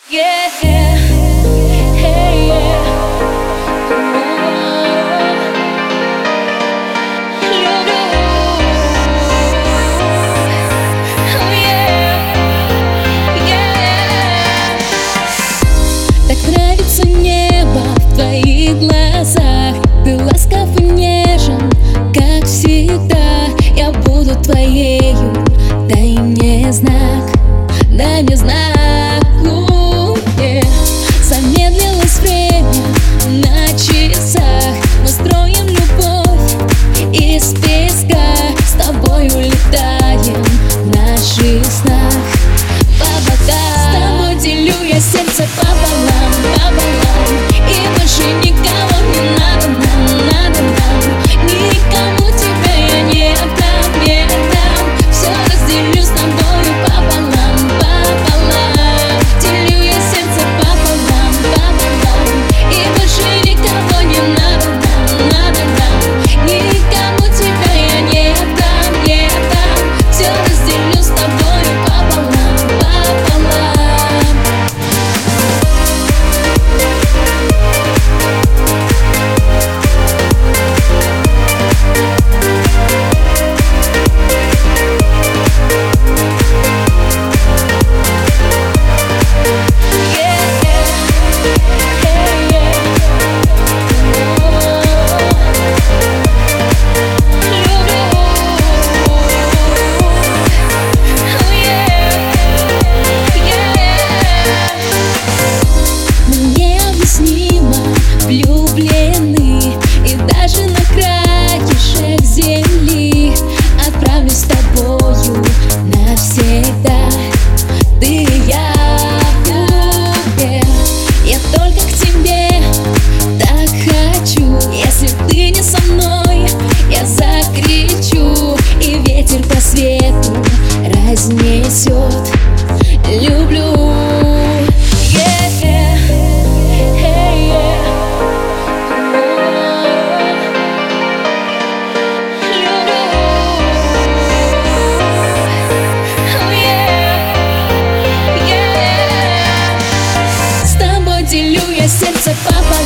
Yeah, hey, yeah. Люблю, oh, yeah, yeah. Так нравится небо в твоих глазах. Ты ласков и нежен, как всегда. Я буду твоею, дай мне знак, дай мне знак. Замедлилось время на часах. Мы строим любовь из песка. С тобой улетаем в наших снах в облака. С тобой делю я сердце пополам, пополам. И больше никого не надо нам, надо нам. Никому тебя я не отдам, не отдам. Все разделю с тобою пополам, пополам. Делю я сердце пополам, пополам. И больше никого не надо нам, надо нам. Никому тебя я не отдам, не отдам. Все разделю с тобою пополам, пополам. Влюблены, и даже на краешек земли отправлюсь с тобою навсегда. Ты и я в клубе, я только к тебе так хочу. Если ты не со мной, я закричу, и ветер по свету разнесет. Люблю. Делю я сердце пополам.